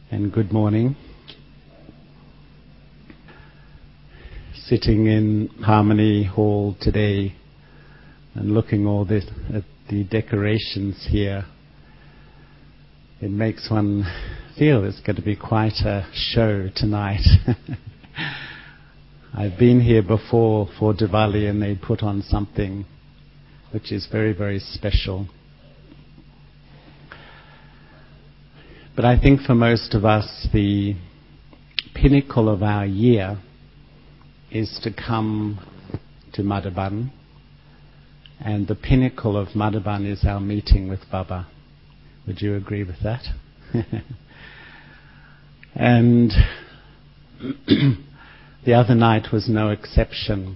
and good morning. Sitting in Harmony Hall today and looking at the decorations here, it makes one feel it's going to be quite a show tonight. I've been here before for Diwali and they put on something which is very, very special. But I think for most of us, the pinnacle of our year is to come to Madhaban, and the pinnacle of Madhaban is our meeting with Baba. Would you agree with that? And the other night was no exception.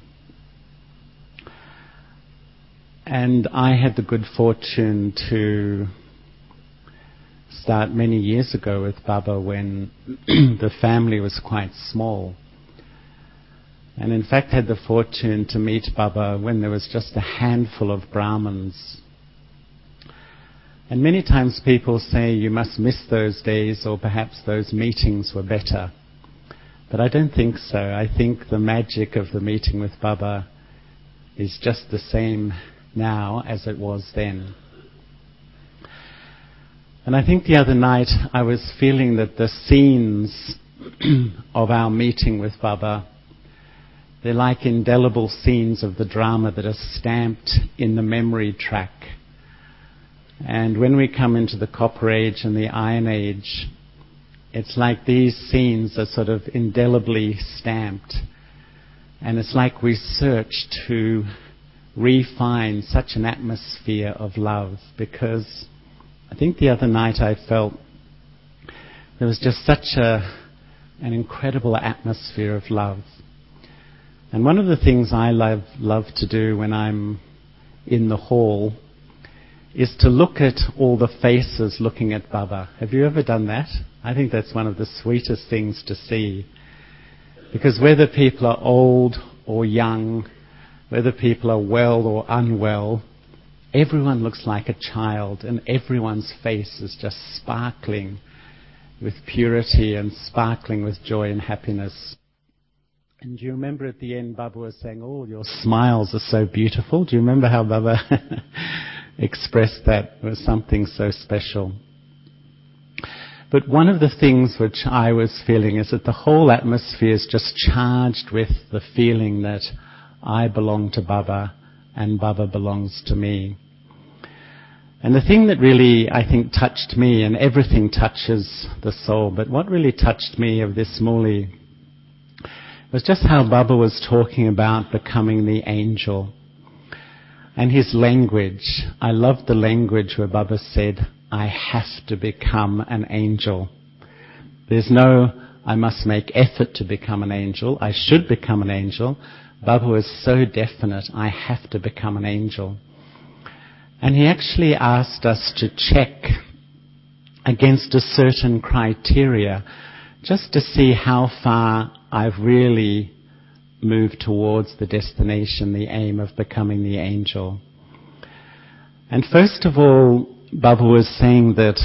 And I had the good fortune to start many years ago with Baba when the family was quite small. And in fact had the fortune to meet Baba when there was just a handful of Brahmins. And many times people say you must miss those days, or perhaps those meetings were better. But I don't think so. I think the magic of the meeting with Baba is just the same now as it was then. And I think the other night I was feeling that the scenes of our meeting with Baba, they're like indelible scenes of the drama that are stamped in the memory track. And when we come into the Copper Age and the Iron Age, it's like these scenes are sort of indelibly stamped. And it's like we search to refine such an atmosphere of love, because I think the other night I felt there was just such an incredible atmosphere of love. And one of the things I love to do when I'm in the hall is to look at all the faces looking at Baba. Have you ever done that? I think that's one of the sweetest things to see. Because whether people are old or young, whether people are well or unwell, everyone looks like a child, and everyone's face is just sparkling with purity and sparkling with joy and happiness. And do you remember at the end Baba was saying, "Oh, your smiles are so beautiful"? Do you remember how Baba expressed that? It was something so special. But one of the things which I was feeling is that the whole atmosphere is just charged with the feeling that I belong to Baba and Baba belongs to me. And the thing that really, I think, touched me, and everything touches the soul, but what really touched me of this Muli was just how Baba was talking about becoming the angel. And his language, I loved the language where Baba said, "I have to become an angel." There's no, "I must make effort to become an angel, I should become an angel." Baba was so definite, "I have to become an angel." And he actually asked us to check against a certain criteria just to see how far I've really moved towards the destination, the aim of becoming the angel. And first of all, Baba was saying that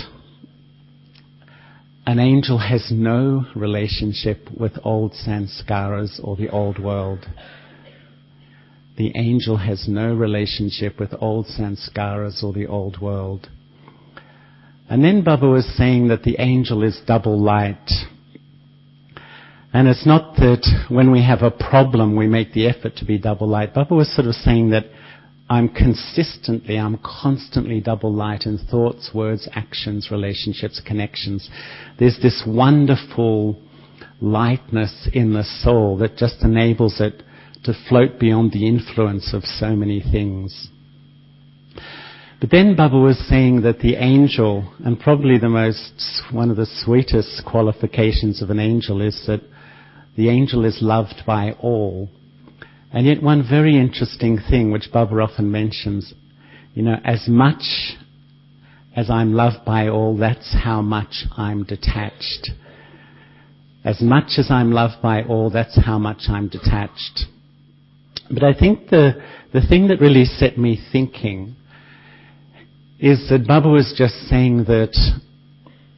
an angel has no relationship with old sanskaras or the old world. The angel has no relationship with old sanskaras or the old world. And then Baba was saying that the angel is double light. And it's not that when we have a problem we make the effort to be double light. Baba was sort of saying that I'm constantly double light in thoughts, words, actions, relationships, connections. There's this wonderful lightness in the soul that just enables it to float beyond the influence of so many things. But then Baba was saying that the angel, and probably one of the sweetest qualifications of an angel, is that the angel is loved by all. And yet one very interesting thing which Baba often mentions, as much as I'm loved by all, that's how much I'm detached. As much as I'm loved by all, that's how much I'm detached. But I think the thing that really set me thinking is that Baba was just saying that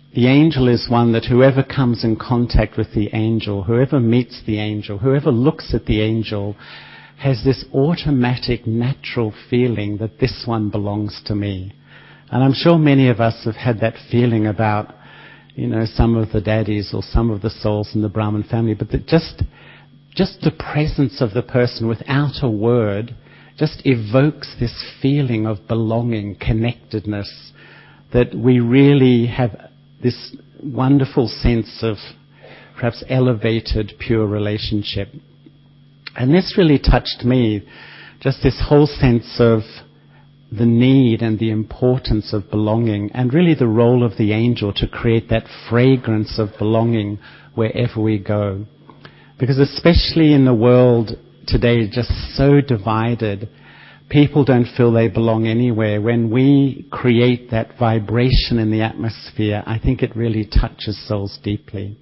the angel is one that whoever comes in contact with the angel, whoever meets the angel, whoever looks at the angel, has this automatic, natural feeling that this one belongs to me. And I'm sure many of us have had that feeling about, some of the daddies or some of the souls in the Brahman family, but that just the presence of the person without a word just evokes this feeling of belonging, connectedness, that we really have this wonderful sense of perhaps elevated, pure relationship. And this really touched me, just this whole sense of the need and the importance of belonging, and really the role of the angel to create that fragrance of belonging wherever we go. Because especially in the world today, just so divided, people don't feel they belong anywhere. When we create that vibration in the atmosphere, I think it really touches souls deeply.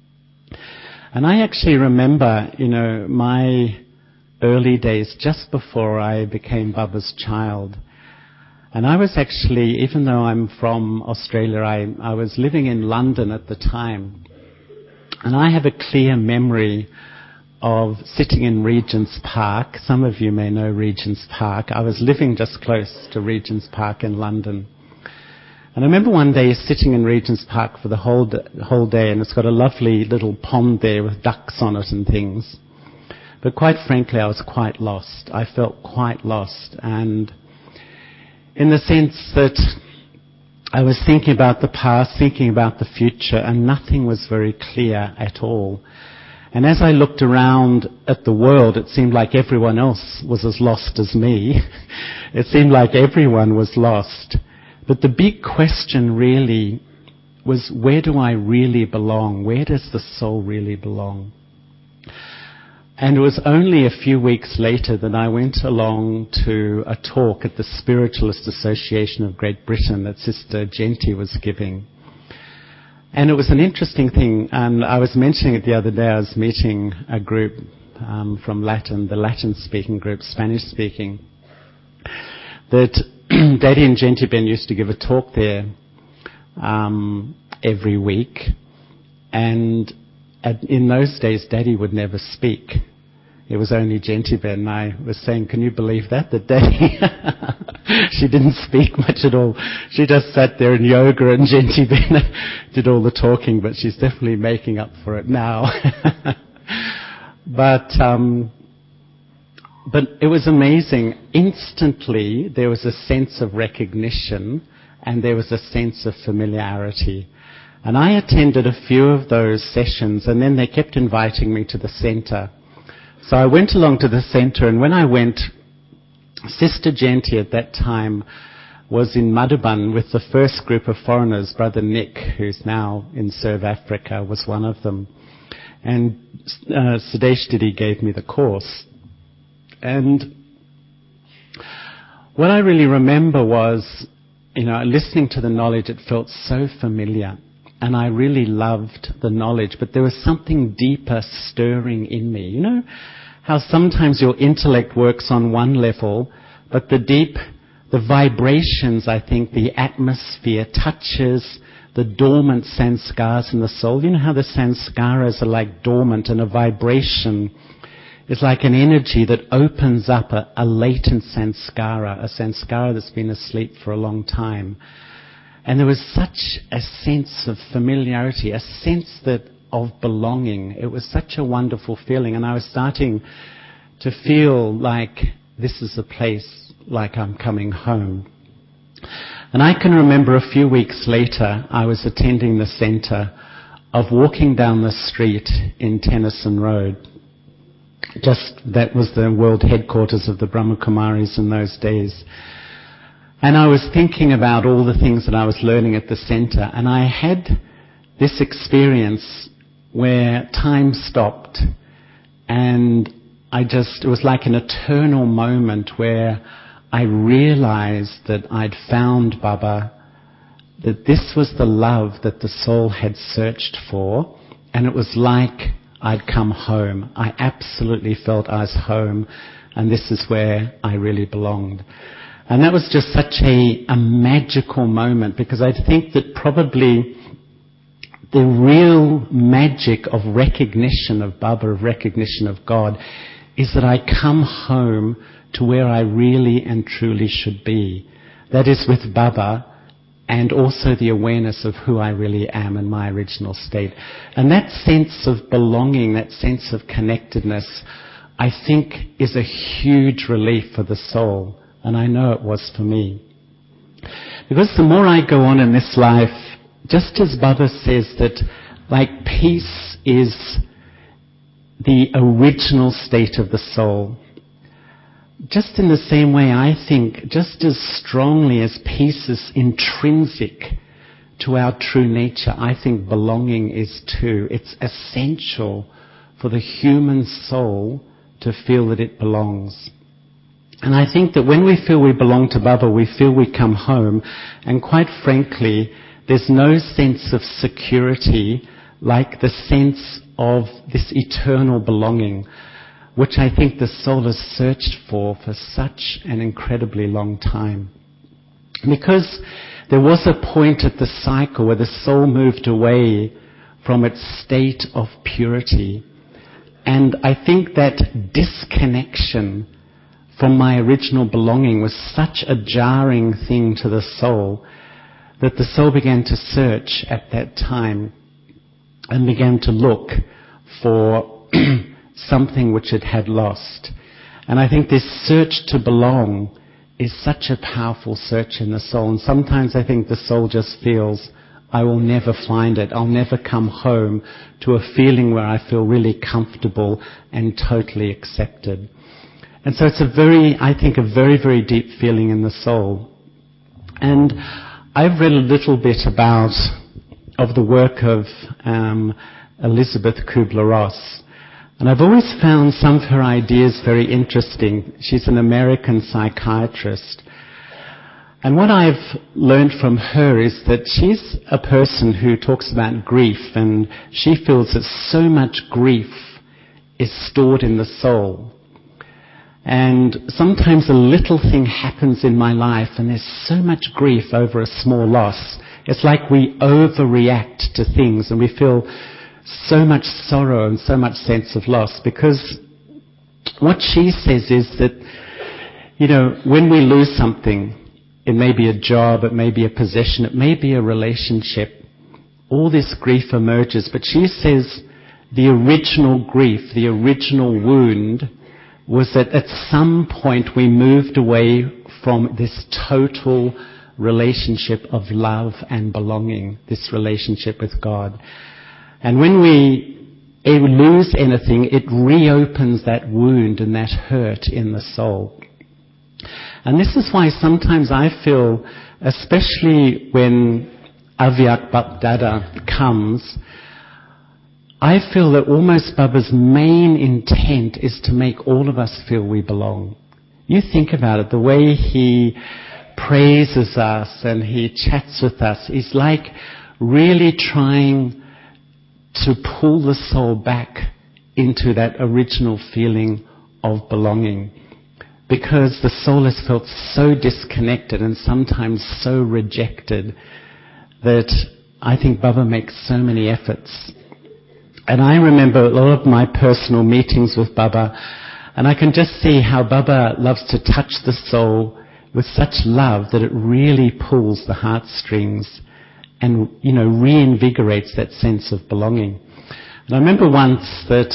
And I actually remember, my early days just before I became Baba's child. And I was actually, even though I'm from Australia, I was living in London at the time. And I have a clear memory of sitting in Regent's Park. Some of you may know Regent's Park. I was living just close to Regent's Park in London. And I remember one day sitting in Regent's Park for the whole day, and it's got a lovely little pond there with ducks on it and things. But quite frankly, I was quite lost. I felt quite lost. And in the sense that I was thinking about the past, thinking about the future, and nothing was very clear at all. And as I looked around at the world, it seemed like everyone else was as lost as me. It seemed like everyone was lost. But the big question really was, where do I really belong? Where does the soul really belong? And it was only a few weeks later that I went along to a talk at the Spiritualist Association of Great Britain that Sister Genty was giving. And it was an interesting thing, and I was mentioning it the other day. I was meeting a group from Latin, the Latin-speaking group, Spanish-speaking, that Daddy and Genty Ben used to give a talk there every week. And in those days, Daddy would never speak. It was only Genty Ben. I was saying, can you believe that Daddy, she didn't speak much at all. She just sat there in yoga, and Genty Ben did all the talking, but she's definitely making up for it now. But it was amazing. Instantly, there was a sense of recognition, and there was a sense of familiarity. And I attended a few of those sessions, and then they kept inviting me to the center. So I went along to the center, and when I went, Sister Genty at that time was in Madhuban with the first group of foreigners. Brother Nick, who's now in South Africa, was one of them. And Sudesh Didi gave me the course. And what I really remember was, listening to the knowledge, it felt so familiar. And I really loved the knowledge, but there was something deeper stirring in me. You know how sometimes your intellect works on one level, but the vibrations, I think, the atmosphere touches the dormant sanskaras in the soul. You know how the sanskaras are like dormant, and a vibration is like an energy that opens up a latent sanskara, a sanskara that's been asleep for a long time. And there was such a sense of familiarity, a sense of belonging. It was such a wonderful feeling. And I was starting to feel like this is a place like I'm coming home. And I can remember a few weeks later, I was attending the center of walking down the street in Tennyson Road. That was the world headquarters of the Brahma Kumaris in those days. And I was thinking about all the things that I was learning at the center, and I had this experience where time stopped, and it was like an eternal moment where I realized that I'd found Baba, that this was the love that the soul had searched for, and it was like I'd come home. I absolutely felt I was home, and this is where I really belonged. And that was just such a magical moment, because I think that probably the real magic of recognition of Baba, of recognition of God, is that I come home to where I really and truly should be. That is with Baba, and also the awareness of who I really am in my original state. And that sense of belonging, that sense of connectedness, I think is a huge relief for the soul. And I know it was for me. Because the more I go on in this life, just as Baba says that, like, peace is the original state of the soul, just in the same way, I think, just as strongly as peace is intrinsic to our true nature, I think belonging is too. It's essential for the human soul to feel that it belongs. And I think that when we feel we belong to Baba, we feel we come home, and quite frankly, there's no sense of security like the sense of this eternal belonging, which I think the soul has searched for such an incredibly long time. Because there was a point at the cycle where the soul moved away from its state of purity. And I think that disconnection from my original belonging was such a jarring thing to the soul that the soul began to search at that time and began to look for something which it had lost. And I think this search to belong is such a powerful search in the soul. And sometimes I think the soul just feels, I will never find it. I'll never come home to a feeling where I feel really comfortable and totally accepted. And so it's I think, a very, very deep feeling in the soul. And I've read a little bit of the work of Elizabeth Kubler-Ross. And I've always found some of her ideas very interesting. She's an American psychiatrist. And what I've learned from her is that she's a person who talks about grief, and she feels that so much grief is stored in the soul. And sometimes a little thing happens in my life and there's so much grief over a small loss. It's like we overreact to things and we feel so much sorrow and so much sense of loss, because what she says is that, when we lose something, it may be a job, it may be a possession, it may be a relationship, all this grief emerges. But she says the original grief, the original wound, was that at some point we moved away from this total relationship of love and belonging, this relationship with God. And when we lose anything, it reopens that wound and that hurt in the soul. And this is why sometimes I feel, especially when Avyak Bapdada comes, I feel that almost Baba's main intent is to make all of us feel we belong. You think about it, the way he praises us and he chats with us is like really trying to pull the soul back into that original feeling of belonging. Because the soul has felt so disconnected and sometimes so rejected that I think Baba makes so many efforts. And I remember a lot of my personal meetings with Baba, and I can just see how Baba loves to touch the soul with such love that it really pulls the heartstrings and, reinvigorates that sense of belonging. And I remember once that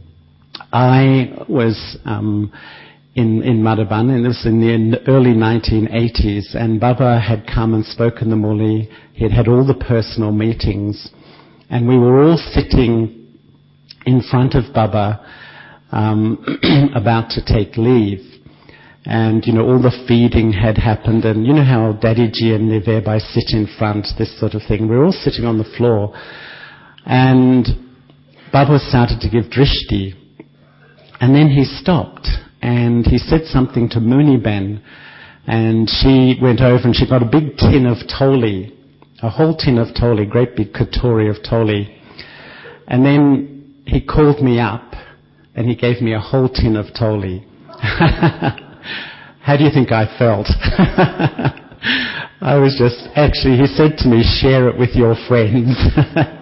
I was in Madhaban, and this was in the early 1980s, and Baba had come and spoken the Murli. He had had all the personal meetings, and we were all sitting in front of Baba, about to take leave. And, all the feeding had happened, and you know how Daddyji and Nivebai sit in front, this sort of thing. We were all sitting on the floor, and Baba started to give drishti. And then he stopped, and he said something to Muniben, and she went over and she got a big tin of toli, a whole tin of toli, great big katori of toli. And then he called me up and he gave me a whole tin of toli. How do you think I felt? I was just, actually, he said to me, share it with your friends.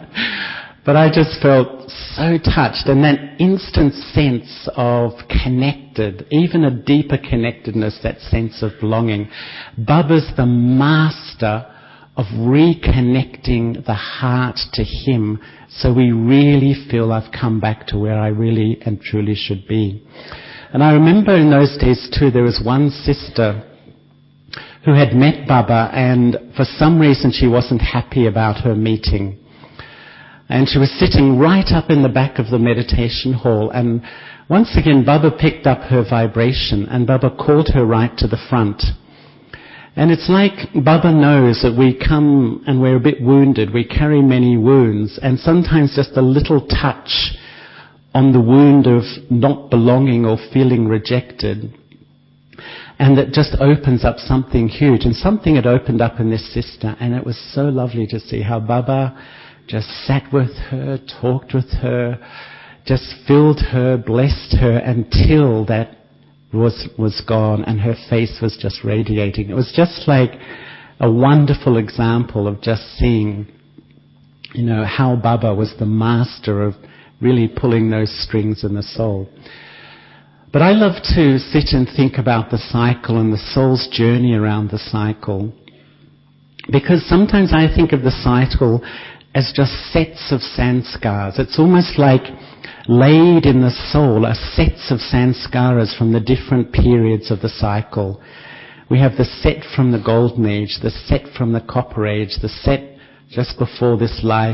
But I just felt so touched, and that instant sense of connected, even a deeper connectedness, that sense of belonging. Baba's the master of reconnecting the heart to him, so we really feel I've come back to where I really and truly should be. And I remember in those days too, there was one sister who had met Baba, and for some reason she wasn't happy about her meeting. And she was sitting right up in the back of the meditation hall, and once again Baba picked up her vibration, and Baba called her right to the front. And it's like Baba knows that we come and we're a bit wounded, we carry many wounds, and sometimes just a little touch on the wound of not belonging or feeling rejected, and that just opens up something huge. And something had opened up in this sister, and it was so lovely to see how Baba just sat with her, talked with her, just filled her, blessed her, until that was gone and her face was just radiating. It was just like a wonderful example of just seeing, how Baba was the master of really pulling those strings in the soul. But I love to sit and think about the cycle and the soul's journey around the cycle, because sometimes I think of the cycle as just sets of sanskars. It's almost like laid in the soul are sets of sanskaras from the different periods of the cycle. We have the set from the Golden Age, the set from the Copper Age, the set just before this life,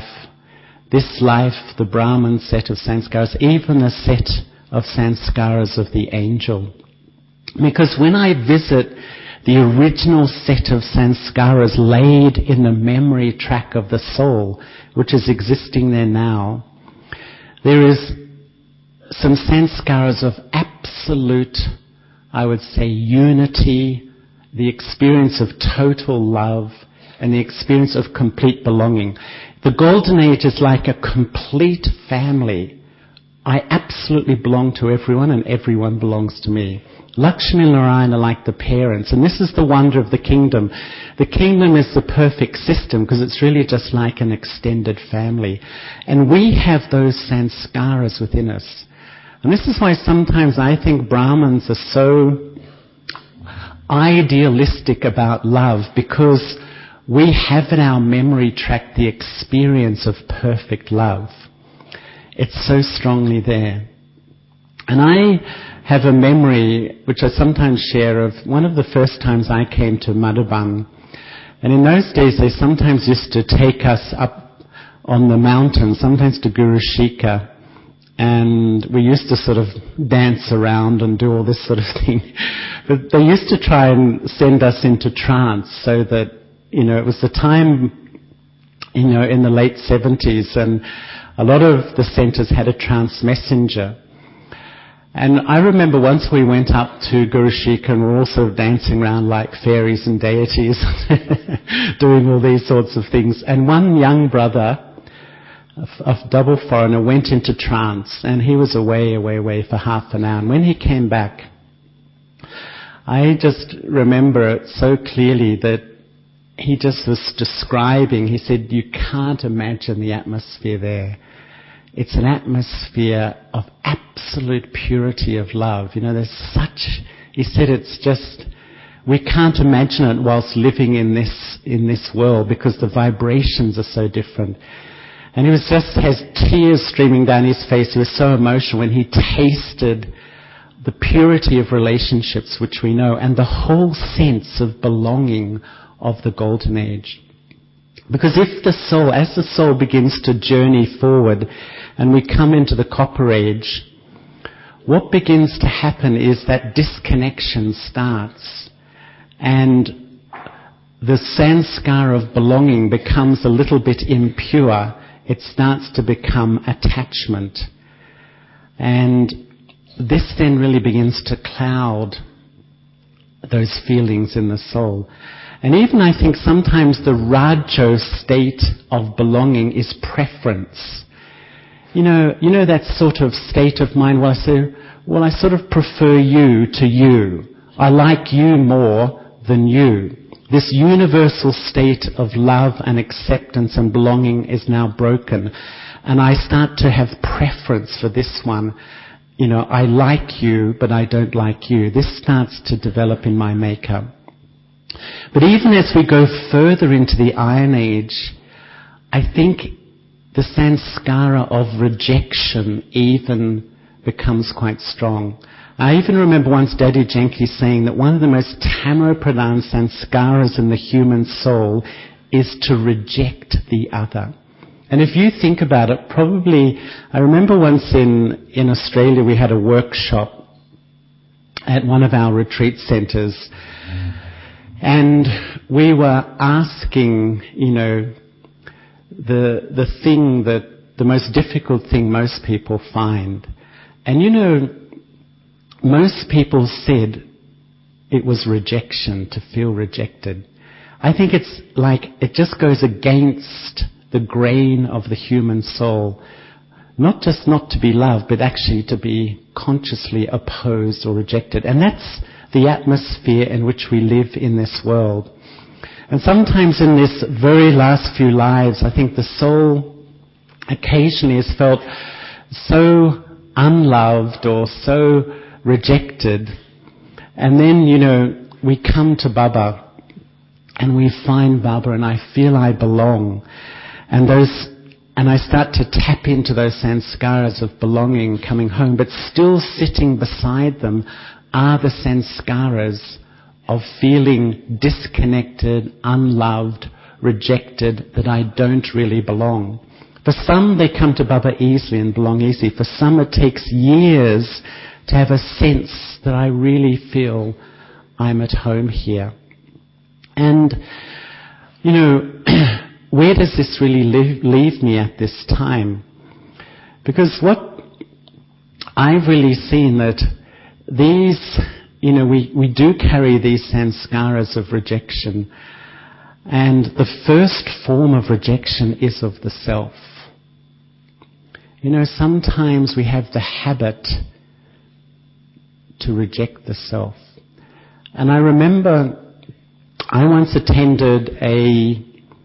the Brahman set of sanskaras, even the set of sanskaras of the angel. Because when I visit the original set of sanskaras laid in the memory track of the soul, which is existing there now, there is some sanskaras of absolute, I would say, unity, the experience of total love, and the experience of complete belonging. The Golden Age is like a complete family. I absolutely belong to everyone, and everyone belongs to me. Lakshmi and Narayana are like the parents, and this is the wonder of the kingdom. The kingdom is the perfect system because it's really just like an extended family. And we have those sanskaras within us. And this is why sometimes I think Brahmins are so idealistic about love, because we have in our memory track the experience of perfect love. It's so strongly there. And I have a memory, which I sometimes share, of one of the first times I came to Madhuban. And in those days, they sometimes used to take us up on the mountain, sometimes to Guru Shika. And we used to sort of dance around and do all this sort of thing. But they used to try and send us into trance so that, it was the time, in the late 70s, and a lot of the centres had a trance messenger. And I remember once we went up to Guru Shika and we were all sort of dancing around like fairies and deities, doing all these sorts of things. And one young brother, a double foreigner, went into trance, and he was away for half an hour. And when he came back, I just remember it so clearly that he just was describing, he said, you can't imagine the atmosphere there. It's an atmosphere of absolute purity of love. There's such, he said, it's just, we can't imagine it whilst living in this world, because the vibrations are so different. And he was just, has tears streaming down his face. He was so emotional when he tasted the purity of relationships which we know, and the whole sense of belonging of the Golden Age. Because if as the soul begins to journey forward and we come into the Copper Age, what begins to happen is that disconnection starts, and the sanskar of belonging becomes a little bit impure. It starts to become attachment. And this then really begins to cloud those feelings in the soul. And even I think sometimes the Rajo state of belonging is preference. You know that sort of state of mind where I say, well, I sort of prefer you to you. I like you more than you. This universal state of love and acceptance and belonging is now broken. And I start to have preference for this one. You know, I like you, but I don't like you. This starts to develop in my makeup. But even as we go further into the Iron Age, I think the sanskara of rejection even becomes quite strong. I even remember once Daddy Genki saying that one of the most Tamo-pradhan sanskaras in the human soul is to reject the other. And if you think about it, probably, I remember once in Australia we had a workshop at one of our retreat centres, and we were asking, you know, the thing that, the most difficult thing most people find. And you know, most people said it was rejection, to feel rejected. I think it's like it just goes against the grain of the human soul. Not just not to be loved, but actually to be consciously opposed or rejected. And that's the atmosphere in which we live in this world. And sometimes in this very last few lives, I think the soul occasionally has felt so unloved or so rejected. And then, you know, we come to Baba and we find Baba and I feel I belong. And I start to tap into those sanskaras of belonging, coming home, but still sitting beside them are the sanskaras of feeling disconnected, unloved, rejected, that I don't really belong. For some, they come to Baba easily and belong easily. For some, it takes years to have a sense that I really feel I'm at home here. And, you know, where does this really leave me at this time? Because what I've really seen that these, you know, we do carry these sanskaras of rejection. And the first form of rejection is of the self. You know, sometimes we have the habit to reject the self. And I remember I once attended a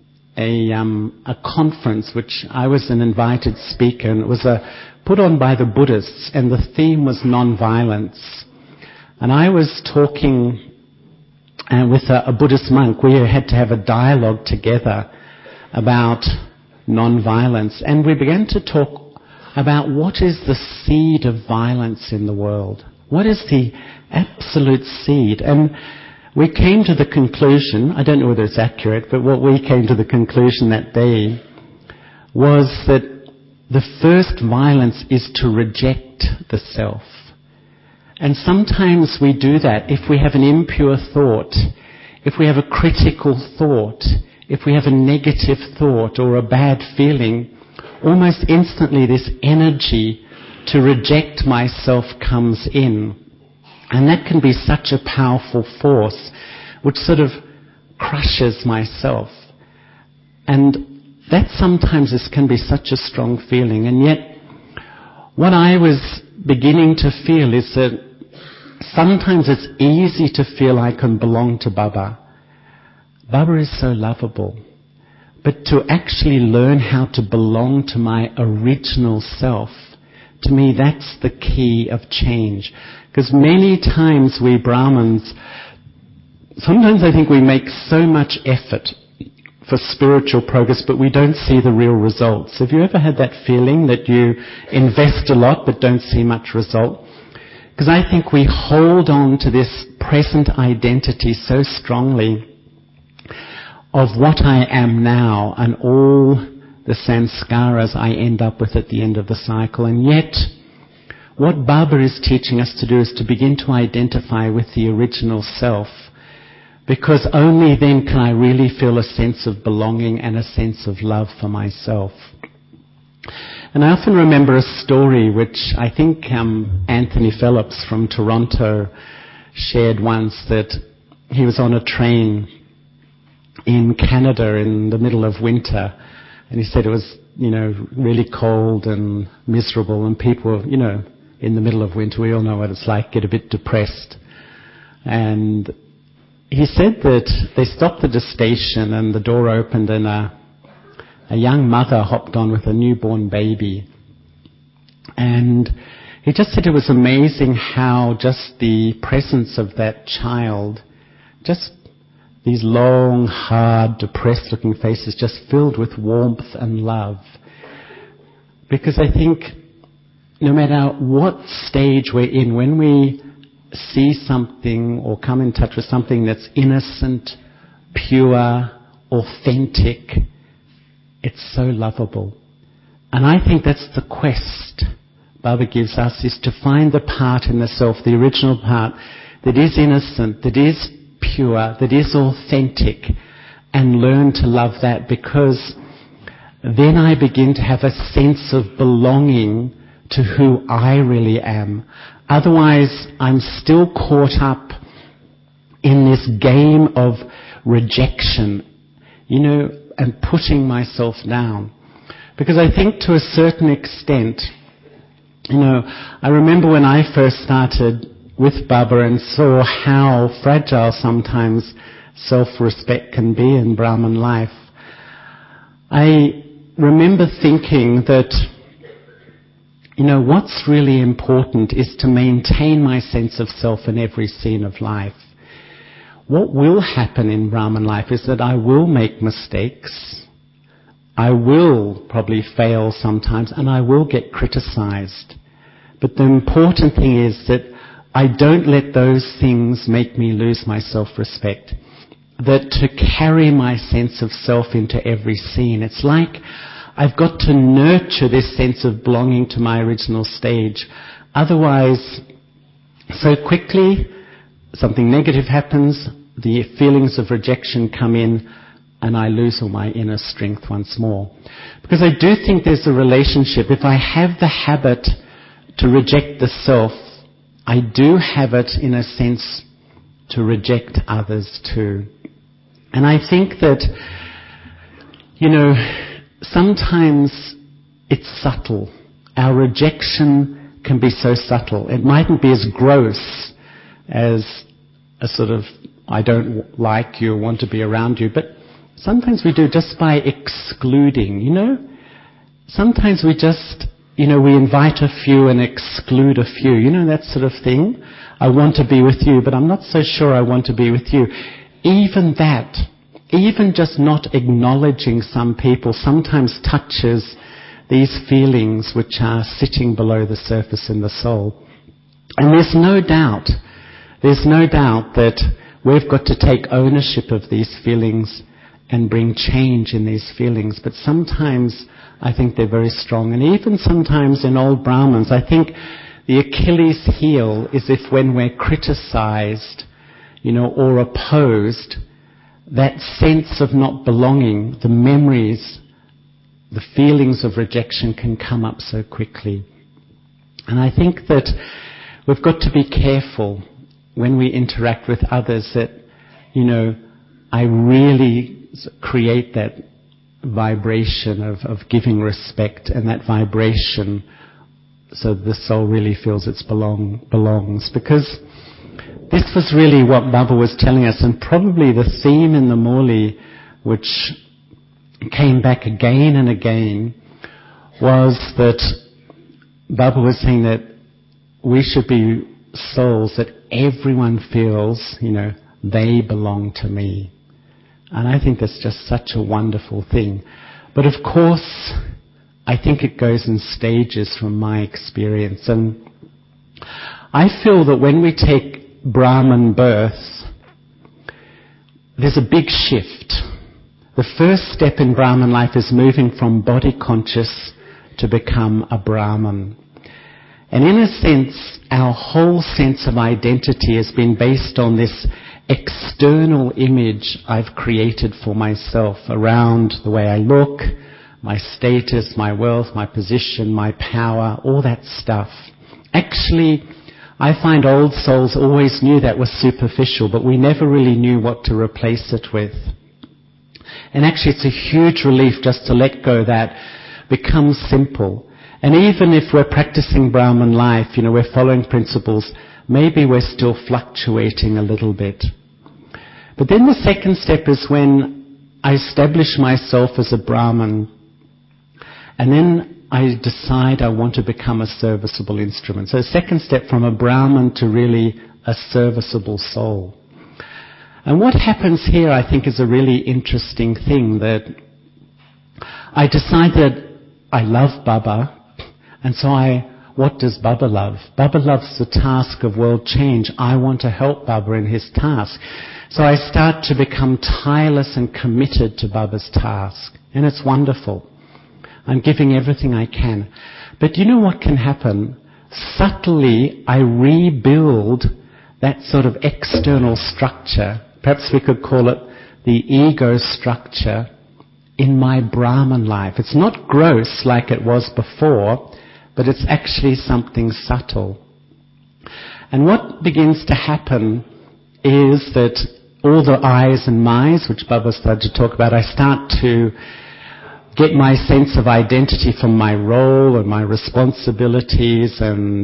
conference which I was an invited speaker, and it was put on by the Buddhists, and the theme was non-violence. And I was talking with a Buddhist monk. We had to have a dialogue together about non-violence, and we began to talk about what is the seed of violence in the world. What is the absolute seed? And we came to the conclusion, I don't know whether it's accurate, but what we came to the conclusion that day was that the first violence is to reject the self. And sometimes we do that if we have an impure thought, if we have a critical thought, if we have a negative thought or a bad feeling, almost instantly this energy to reject myself comes in. And that can be such a powerful force which sort of crushes myself. And that sometimes can be such a strong feeling. And yet, what I was beginning to feel is that sometimes it's easy to feel I can belong to Baba. Baba is so lovable. But to actually learn how to belong to my original self, to me that's the key of change. Because many times we Brahmins, sometimes I think we make so much effort for spiritual progress, but we don't see the real results. Have you ever had that feeling that you invest a lot but don't see much result? Because I think we hold on to this present identity so strongly of what I am now and all the sanskaras I end up with at the end of the cycle. And yet, what Baba is teaching us to do is to begin to identify with the original self, because only then can I really feel a sense of belonging and a sense of love for myself. And I often remember a story which I think Anthony Phillips from Toronto shared once, that he was on a train in Canada in the middle of winter, and he said it was, really cold and miserable, and people, in the middle of winter, we all know what it's like, get a bit depressed. And he said that they stopped at a station and the door opened and a young mother hopped on with a newborn baby. And he just said it was amazing how just the presence of that child, just these long, hard, depressed-looking faces just filled with warmth and love. Because I think no matter what stage we're in, when we see something or come in touch with something that's innocent, pure, authentic, it's so lovable. And I think that's the quest Baba gives us, is to find the part in the self, the original part, that is innocent, that is pure, that is authentic, and learn to love that, because then I begin to have a sense of belonging to who I really am. Otherwise, I'm still caught up in this game of rejection, and putting myself down. Because I think to a certain extent, I remember when I first started with Baba and saw how fragile sometimes self-respect can be in Brahman life. I remember thinking that, what's really important is to maintain my sense of self in every scene of life. What will happen in Brahman life is that I will make mistakes, I will probably fail sometimes, and I will get criticized. But the important thing is that I don't let those things make me lose my self-respect. That to carry my sense of self into every scene, it's like I've got to nurture this sense of belonging to my original stage. Otherwise, so quickly, something negative happens, the feelings of rejection come in, and I lose all my inner strength once more. Because I do think there's a relationship. If I have the habit to reject the self, I do have it, in a sense, to reject others too. And I think that, sometimes it's subtle. Our rejection can be so subtle. It mightn't be as gross as a sort of, I don't like you or want to be around you, but sometimes we do just by excluding, Sometimes we just, we invite a few and exclude a few, that sort of thing. I want to be with you, but I'm not so sure I want to be with you. Even that, even just not acknowledging some people sometimes touches these feelings which are sitting below the surface in the soul. And there's no doubt that we've got to take ownership of these feelings and bring change in these feelings. But sometimes I think they're very strong. And even sometimes in old Brahmins, I think the Achilles heel is if when we're criticized, or opposed, that sense of not belonging, the memories, the feelings of rejection can come up so quickly. And I think that we've got to be careful when we interact with others that, I really create that vibration of giving respect, and that vibration so the soul really feels its belongs. Because this was really what Baba was telling us, and probably the theme in the Murli, which came back again and again, was that Baba was saying that we should be souls that everyone feels, they belong to me. And I think that's just such a wonderful thing. But of course, I think it goes in stages from my experience. And I feel that when we take Brahman birth, there's a big shift. The first step in Brahman life is moving from body conscious to become a Brahman. And in a sense, our whole sense of identity has been based on this external image I've created for myself around the way I look, my status, my wealth, my position, my power, all that stuff. Actually, I find old souls always knew that was superficial, but we never really knew what to replace it with. And actually it's a huge relief just to let go of that, become simple. And even if we're practicing Brahman life, we're following principles, maybe we're still fluctuating a little bit. But then the second step is when I establish myself as a Brahman, and then I decide I want to become a serviceable instrument. So second step, from a Brahman to really a serviceable soul. And what happens here, I think, is a really interesting thing, that I decide that I love Baba, and so what does Baba love? Baba loves the task of world change. I want to help Baba in his task. So I start to become tireless and committed to Baba's task. And it's wonderful. I'm giving everything I can. But you know what can happen? Subtly, I rebuild that sort of external structure. Perhaps we could call it the ego structure in my Brahman life. It's not gross like it was before, but it's actually something subtle. And what begins to happen is that all the I's and my's, which Baba started to talk about, I start to get my sense of identity from my role and my responsibilities and,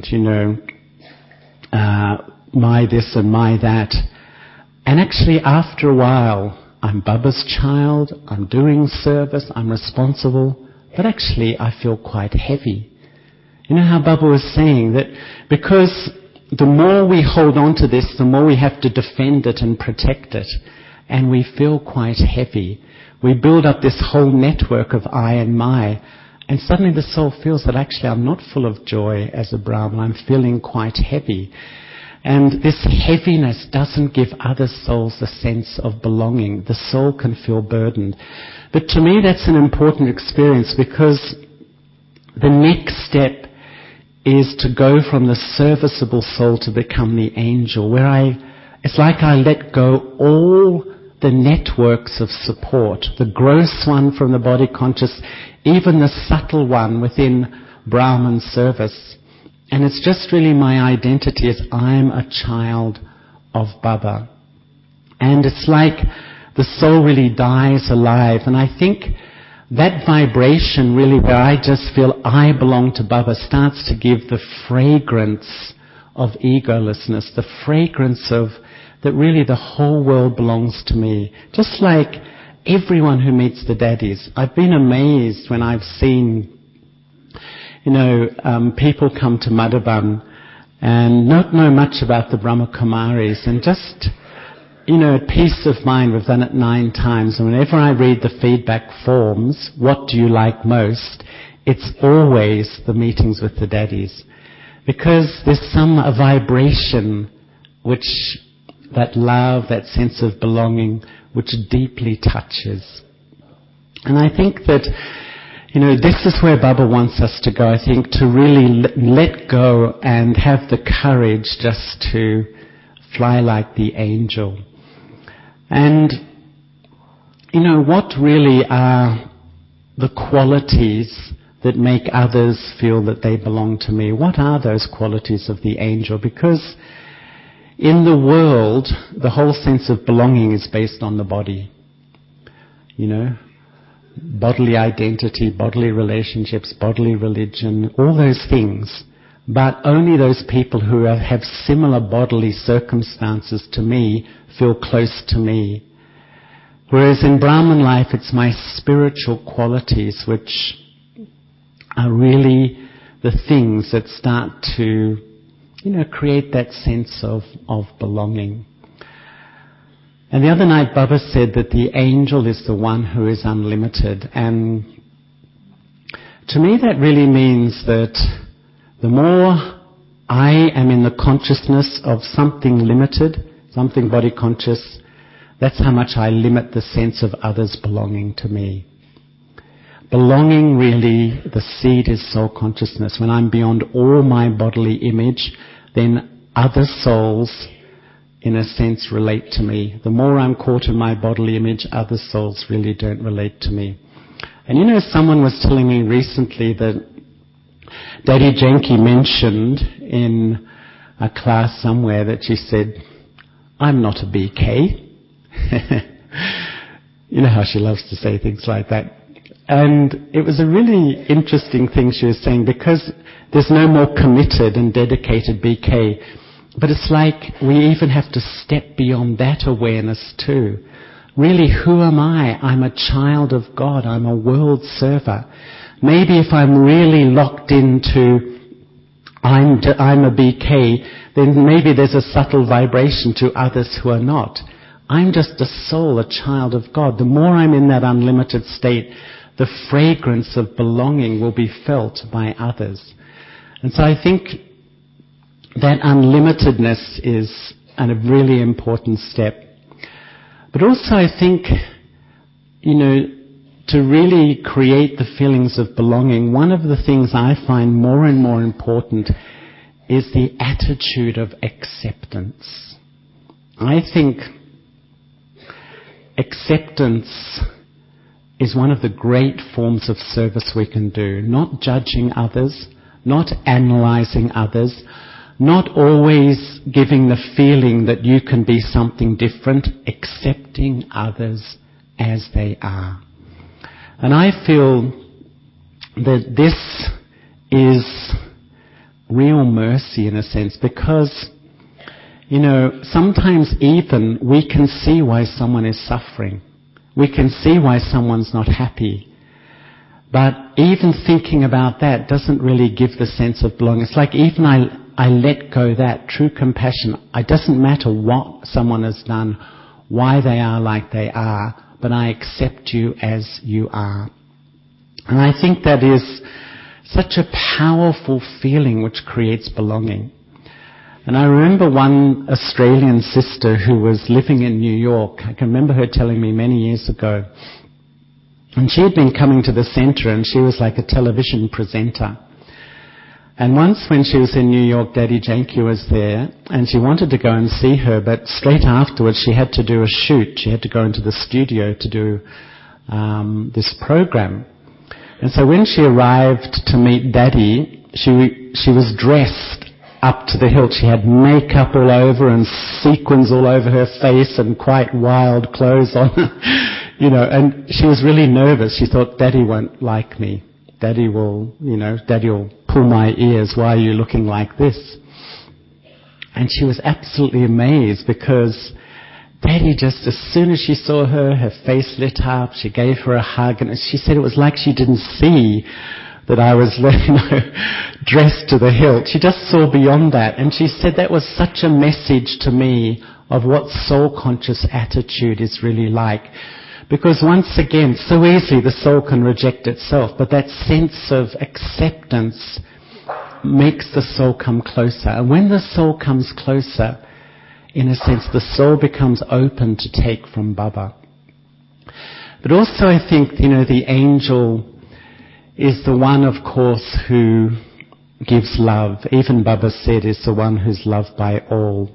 my this and my that. And actually, after a while, I'm Baba's child, I'm doing service, I'm responsible, but actually I feel quite heavy. You know how Baba was saying that because the more we hold on to this, the more we have to defend it and protect it. And we feel quite heavy. We build up this whole network of I and my. And suddenly the soul feels that actually I'm not full of joy as a Brahman. I'm feeling quite heavy. And this heaviness doesn't give other souls a sense of belonging. The soul can feel burdened. But to me that's an important experience, because the next step is to go from the serviceable soul to become the angel, where it's like I let go all the networks of support, the gross one from the body conscious, even the subtle one within Brahman service. And it's just really my identity as I'm a child of Baba. And it's like the soul really dies alive. And I think that vibration really, where I just feel I belong to Baba, starts to give the fragrance of egolessness, the fragrance of that really the whole world belongs to me. Just like everyone who meets the daddies. I've been amazed when I've seen, people come to Madhavan and not know much about the Brahma Kumaris, and just, peace of mind. We've done it 9 times, and whenever I read the feedback forms, what do you like most? It's always the meetings with the daddies. Because there's a vibration which, that love, that sense of belonging, which deeply touches. And I think that, this is where Baba wants us to go, I think, to really let go and have the courage just to fly like the angel. And, what really are the qualities that make others feel that they belong to me? What are those qualities of the angel? Because in the world, the whole sense of belonging is based on the body. Bodily identity, bodily relationships, bodily religion, all those things. But only those people who have similar bodily circumstances to me feel close to me. Whereas in Brahman life, it's my spiritual qualities which are really the things that start to, create that sense of belonging. And the other night Baba said that the angel is the one who is unlimited. And to me that really means that the more I am in the consciousness of something limited, something body conscious, that's how much I limit the sense of others belonging to me. Belonging really, the seed is soul consciousness. When I'm beyond all my bodily image, then other souls, in a sense, relate to me. The more I'm caught in my bodily image, other souls really don't relate to me. And someone was telling me recently that Daddy Janki mentioned in a class somewhere that she said, I'm not a BK. You know how she loves to say things like that. And it was a really interesting thing she was saying, because there's no more committed and dedicated BK. But it's like we even have to step beyond that awareness too. Really, who am I? I'm a child of God. I'm a world server. Maybe if I'm really locked into I'm a BK, then maybe there's a subtle vibration to others who are not. I'm just a soul, a child of God. The more I'm in that unlimited state, the fragrance of belonging will be felt by others. And so I think that unlimitedness is a really important step. But also I think, to really create the feelings of belonging, one of the things I find more and more important is the attitude of acceptance. I think acceptance is one of the great forms of service we can do. Not judging others, not analyzing others, not always giving the feeling that you can be something different, accepting others as they are. And I feel that this is real mercy in a sense, because, sometimes even we can see why someone is suffering. We can see why someone's not happy. But even thinking about that doesn't really give the sense of belonging. It's like even I let go that true compassion. It doesn't matter what someone has done, why they are like they are, but I accept you as you are. And I think that is such a powerful feeling which creates belonging. And I remember one Australian sister who was living in New York. I can remember her telling me many years ago. And she had been coming to the centre, and she was like a television presenter. And once when she was in New York, Daddy Janky was there, and she wanted to go and see her, but straight afterwards she had to do a shoot. She had to go into the studio to do this program. And so when she arrived to meet Daddy, she was dressed up to the hilt. She had makeup all over and sequins all over her face and quite wild clothes on, and she was really nervous. She thought, Daddy won't like me. Daddy will pull my ears. Why are you looking like this? And she was absolutely amazed, because Daddy, just as soon as she saw her face lit up, she gave her a hug, and she said it was like she didn't see that I was, dressed to the hilt. She just saw beyond that, and she said that was such a message to me of what soul-conscious attitude is really like. Because once again, so easily the soul can reject itself, but that sense of acceptance makes the soul come closer. And when the soul comes closer, in a sense, the soul becomes open to take from Baba. But also I think, the angel is the one, of course, who gives love. Even Baba said is the one who's loved by all.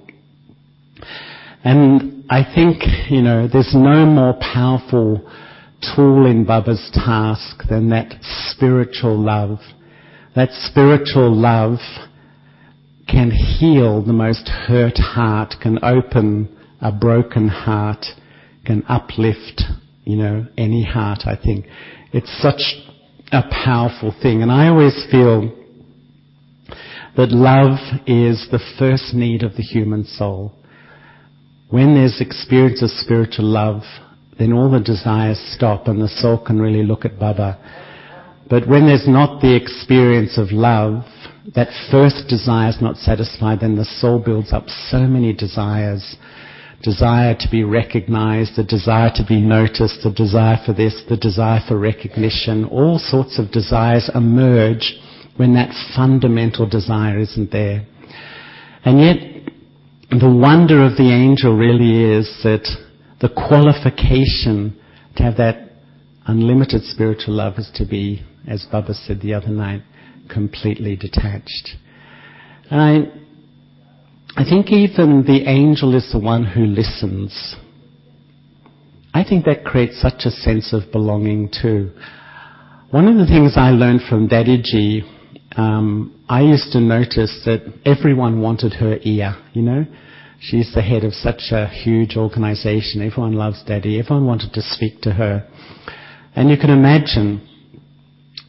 And I think, there's no more powerful tool in Baba's task than that spiritual love. That spiritual love can heal the most hurt heart, can open a broken heart, can uplift, any heart, I think. It's such a powerful thing. And I always feel that love is the first need of the human soul. When there's experience of spiritual love, then all the desires stop and the soul can really look at Baba. But when there's not the experience of love, that first desire is not satisfied, then the soul builds up so many desires. Desire to be recognized, the desire to be noticed, the desire for this, the desire for recognition. All sorts of desires emerge when that fundamental desire isn't there. And yet, the wonder of the angel really is that the qualification to have that unlimited spiritual love is to be, as Baba said the other night, completely detached. And I think even the angel is the one who listens. I think that creates such a sense of belonging too. One of the things I learned from Daddy-ji, I used to notice that everyone wanted her ear, She's the head of such a huge organization. Everyone loves Daddy. Everyone wanted to speak to her. And you can imagine,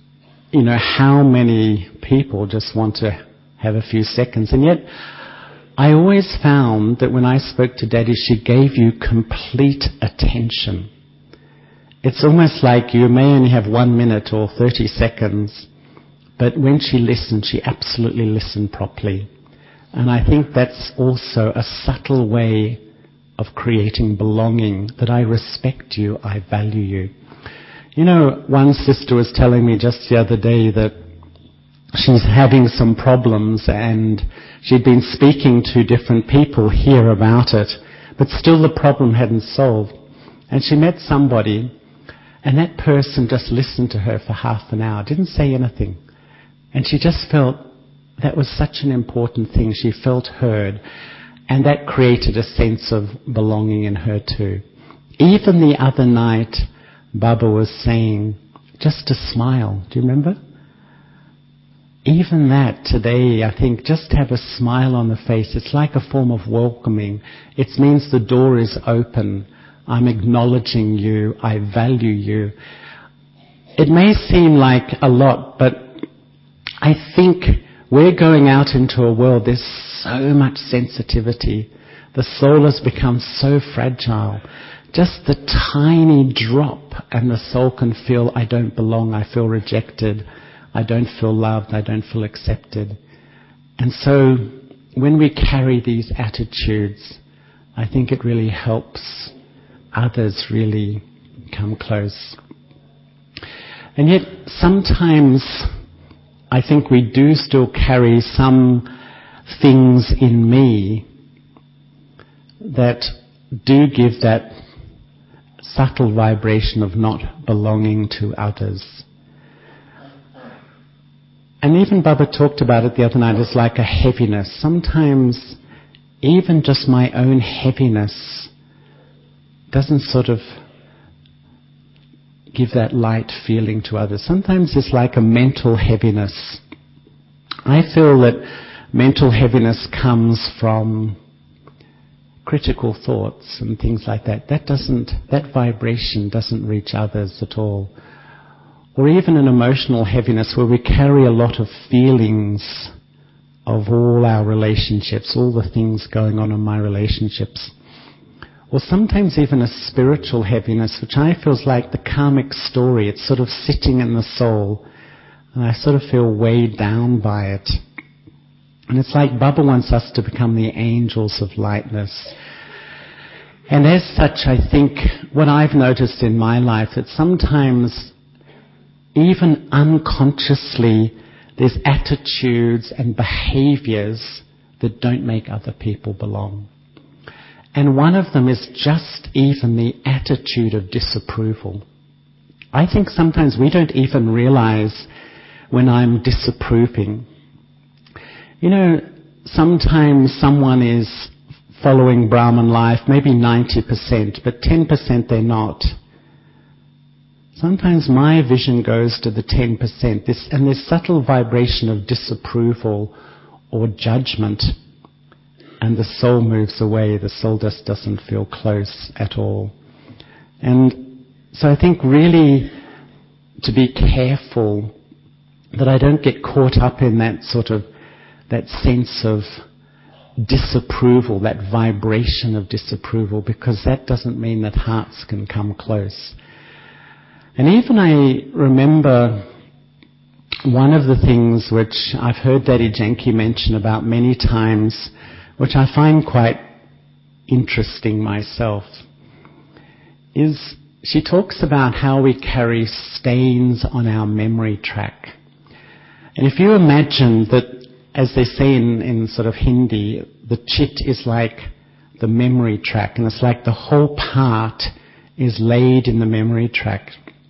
how many people just want to have a few seconds. And yet, I always found that when I spoke to Daddy, she gave you complete attention. It's almost like you may only have 1 minute or 30 seconds, but when she listened, she absolutely listened properly. And I think that's also a subtle way of creating belonging, that I respect you, I value you. You know, one sister was telling me just the other day that she's having some problems and she'd been speaking to different people here about it, but still the problem hadn't solved. And she met somebody, and that person just listened to her for half an hour, didn't say anything. And she just felt that was such an important thing. She felt heard, and that created a sense of belonging in her too. Even the other night, Baba was saying, just a smile. Do you remember? Even that today, I think, just have a smile on the face. It's like a form of welcoming. It means the door is open. I'm acknowledging you. I value you. It may seem like a lot, but I think we're going out into a world, there's so much sensitivity. The soul has become so fragile. Just the tiny drop and the soul can feel, I don't belong, I feel rejected, I don't feel loved, I don't feel accepted. And so when we carry these attitudes, I think it really helps others really come close. And yet sometimes I think we do still carry some things in me that do give that subtle vibration of not belonging to others. And even Baba talked about it the other night as like a heaviness. Sometimes even just my own heaviness doesn't sort of give that light feeling to others. Sometimes it's like a mental heaviness. I feel that mental heaviness comes from critical thoughts and things like that. That vibration doesn't reach others at all. Or even an emotional heaviness where we carry a lot of feelings of all our relationships, all the things going on in my relationships. Or sometimes even a spiritual heaviness, which I feel is like the karmic story. It's sort of sitting in the soul, and I sort of feel weighed down by it. And it's like Baba wants us to become the angels of lightness. And as such, I think what I've noticed in my life, that sometimes even unconsciously there's attitudes and behaviors that don't make other people belong. And one of them is just even the attitude of disapproval. I think sometimes we don't even realize when I'm disapproving. You know, sometimes someone is following Brahman life, maybe 90%, but 10% they're not. Sometimes my vision goes to the 10%, and this subtle vibration of disapproval or judgment, and the soul moves away. The soul just doesn't feel close at all. And so I think really to be careful that I don't get caught up in that sense of disapproval, that vibration of disapproval, because that doesn't mean that hearts can come close. And even I remember one of the things which I've heard Daddy Janki mention about many times, which I find quite interesting myself, is she talks about how we carry stains on our memory track. And if you imagine that, as they say in sort of Hindi, the chit is like the memory track, and it's like the whole part is laid in the memory track.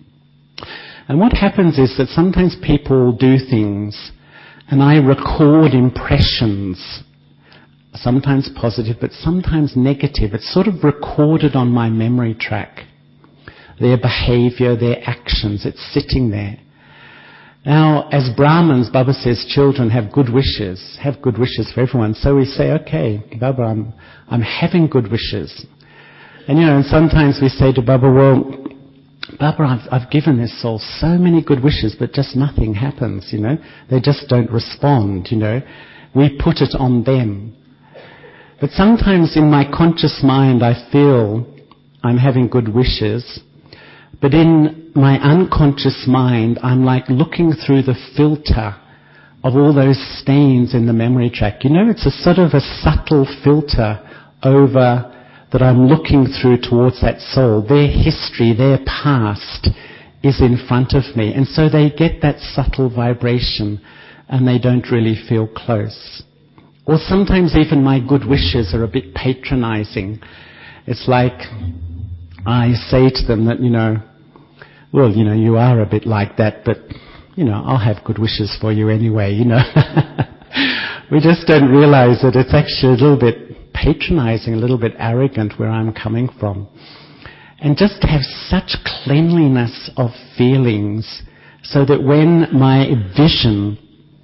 And what happens is that sometimes people do things, and I record impressions, sometimes positive, but sometimes negative. It's sort of recorded on my memory track. Their behavior, their actions, it's sitting there. Now, as Brahmins, Baba says children have good wishes for everyone. So we say, okay, Baba, I'm having good wishes. And and sometimes we say to Baba, well, Baba, I've given this soul so many good wishes, but just nothing happens, They just don't respond, We put it on them. But sometimes in my conscious mind I feel I'm having good wishes, but in my unconscious mind I'm like looking through the filter of all those stains in the memory track. You know, it's a sort of a subtle filter over that I'm looking through towards that soul. Their history, their past is in front of me, and so they get that subtle vibration and they don't really feel close. Or sometimes even my good wishes are a bit patronizing. It's like I say to them that, well, you are a bit like that, but, I'll have good wishes for you anyway, We just don't realize that it's actually a little bit patronizing, a little bit arrogant where I'm coming from. And just have such cleanliness of feelings so that when my vision,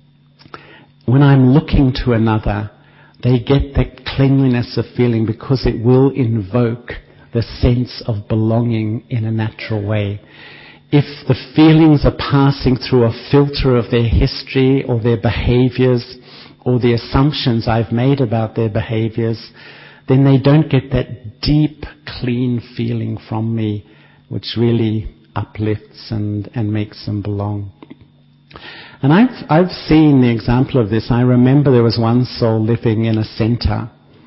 when I'm looking to another, they get that cleanliness of feeling because it will invoke the sense of belonging in a natural way. If the feelings are passing through a filter of their history or their behaviors or the assumptions I've made about their behaviors, then they don't get that deep, clean feeling from me, which really uplifts and makes them belong. And I've seen the example of this. I remember there was one soul living in a center,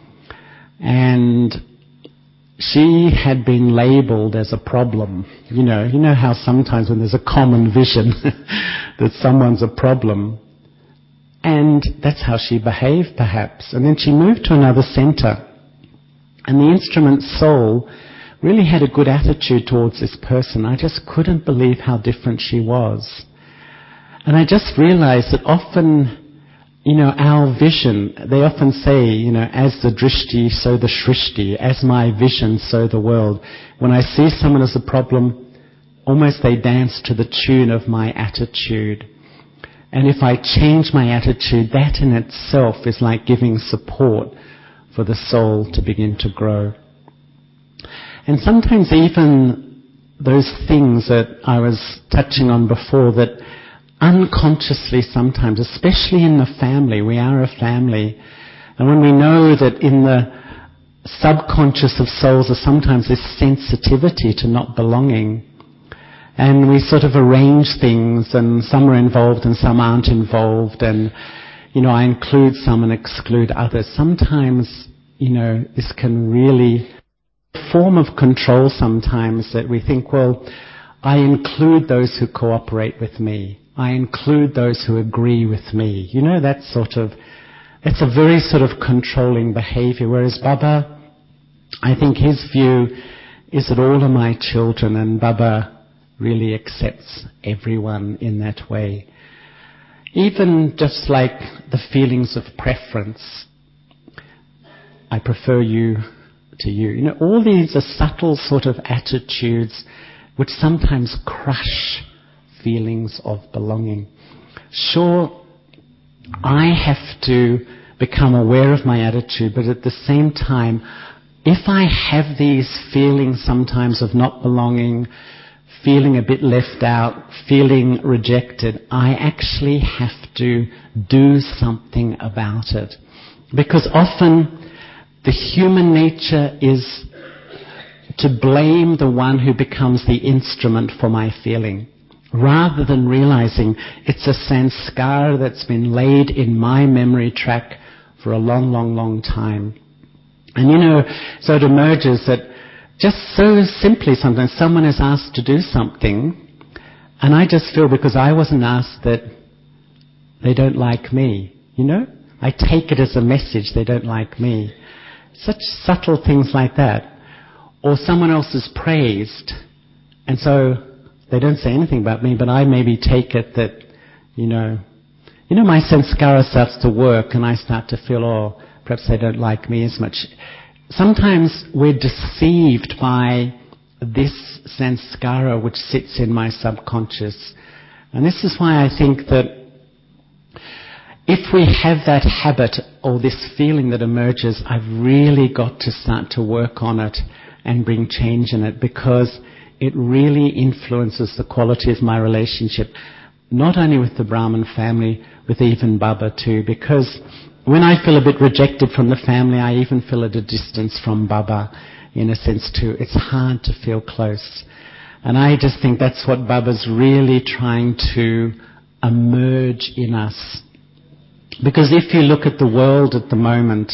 and she had been labeled as a problem. You know how sometimes when there's a common vision that someone's a problem. And that's how she behaved, perhaps. And then she moved to another center. And the instrument soul really had a good attitude towards this person. I just couldn't believe how different she was. And I just realized that often, our vision, they often say, as the drishti, so the shrishti, as my vision, so the world. When I see someone as a problem, almost they dance to the tune of my attitude. And if I change my attitude, that in itself is like giving support for the soul to begin to grow. And sometimes even those things that I was touching on before, that unconsciously sometimes, especially in the family, we are a family, and when we know that in the subconscious of souls are sometimes this sensitivity to not belonging, and we sort of arrange things, and some are involved and some aren't involved, and I include some and exclude others. Sometimes, this can really form of control sometimes, that we think, well, I include those who cooperate with me. I include those who agree with me. That's a very sort of controlling behavior. Whereas Baba, I think his view is that all are my children, and Baba really accepts everyone in that way. Even just like the feelings of preference. I prefer you to you. All these are subtle sort of attitudes which sometimes crush feelings of belonging. Sure, I have to become aware of my attitude, but at the same time, if I have these feelings sometimes of not belonging, feeling a bit left out, feeling rejected, I actually have to do something about it. Because often the human nature is to blame the one who becomes the instrument for my feeling, rather than realizing it's a sanskara that's been laid in my memory track for a long, long, long time. And so it emerges that just so simply sometimes someone is asked to do something, and I just feel because I wasn't asked that they don't like me, I take it as a message they don't like me. Such subtle things like that. Or someone else is praised, and so they don't say anything about me, but I maybe take it that, my sanskara starts to work, and I start to feel, perhaps they don't like me as much. Sometimes we're deceived by this sanskara which sits in my subconscious. And this is why I think that if we have that habit or this feeling that emerges, I've really got to start to work on it and bring change in it, because it really influences the quality of my relationship. not only with the Brahmin family, with even Baba too, because when I feel a bit rejected from the family, I even feel at a distance from Baba, in a sense too. It's hard to feel close. And I just think that's what Baba's really trying to emerge in us. Because if you look at the world at the moment,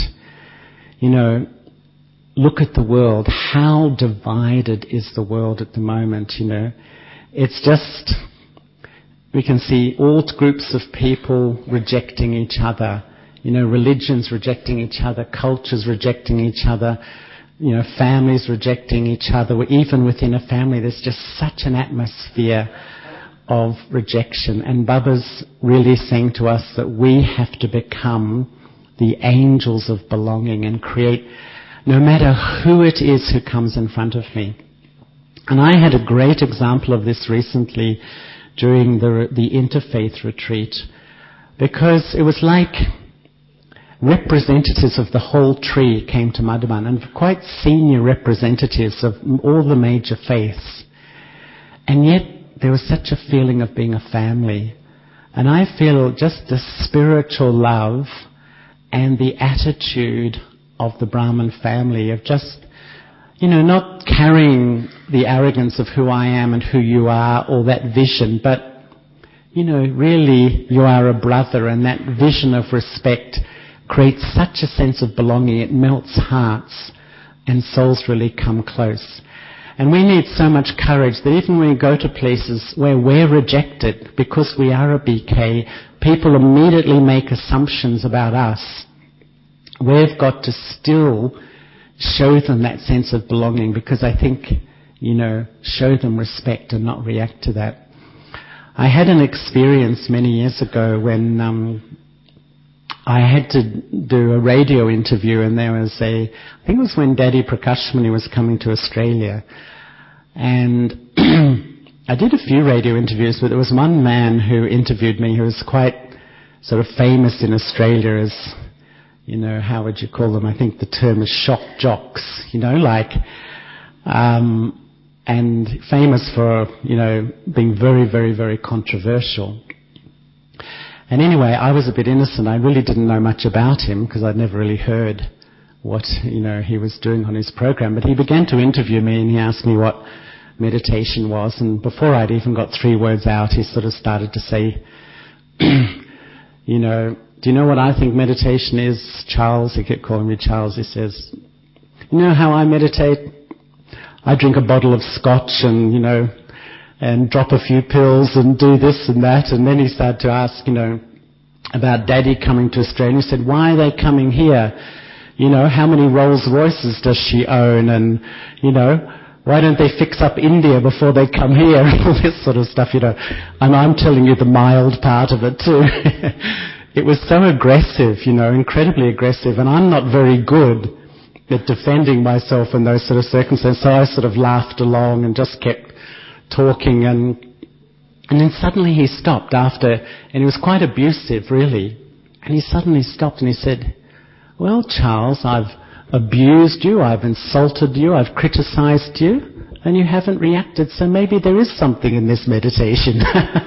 look at the world. How divided is the world at the moment, It's just, we can see all groups of people rejecting each other. Religions rejecting each other, cultures rejecting each other, families rejecting each other. Even within a family, there's just such an atmosphere of rejection. And Baba's really saying to us that we have to become the angels of belonging and create, no matter who it is who comes in front of me. And I had a great example of this recently during the interfaith retreat, because it was like representatives of the whole tree came to Madhavan, and quite senior representatives of all the major faiths. And yet there was such a feeling of being a family. And I feel just the spiritual love and the attitude of the Brahmin family of just, not carrying the arrogance of who I am and who you are, or that vision, but, really you are a brother, and that vision of respect creates such a sense of belonging. It melts hearts and souls really come close. And we need so much courage that even when we go to places where we're rejected because we are a BK, people immediately make assumptions about us. We've got to still show them that sense of belonging, because I think, show them respect and not react to that. I had an experience many years ago when I had to do a radio interview, and there was I think it was when Daddy Prakashmani was coming to Australia. And I did a few radio interviews, but there was one man who interviewed me who was quite sort of famous in Australia as, how would you call them? I think the term is shock jocks, and famous for, being very, very, very controversial. And anyway, I was a bit innocent. I really didn't know much about him because I'd never really heard what, he was doing on his program. But he began to interview me, and he asked me what meditation was. And before I'd even got 3 words out, he sort of started to say, do you know what I think meditation is, Charles? He kept calling me Charles. He says, you know how I meditate? I drink a bottle of scotch and, and drop a few pills and do this and that. And then he started to ask, about Daddy coming to Australia. He said, why are they coming here? How many Rolls Royces does she own? And, why don't they fix up India before they come here? All this sort of stuff, And I'm telling you the mild part of it too. It was so aggressive, incredibly aggressive. And I'm not very good at defending myself in those sort of circumstances. So I sort of laughed along and just kept talking, and then suddenly he stopped and he was quite abusive, really. And he suddenly stopped and he said, well, Charles, I've abused you, I've insulted you, I've criticized you, and you haven't reacted, so maybe there is something in this meditation.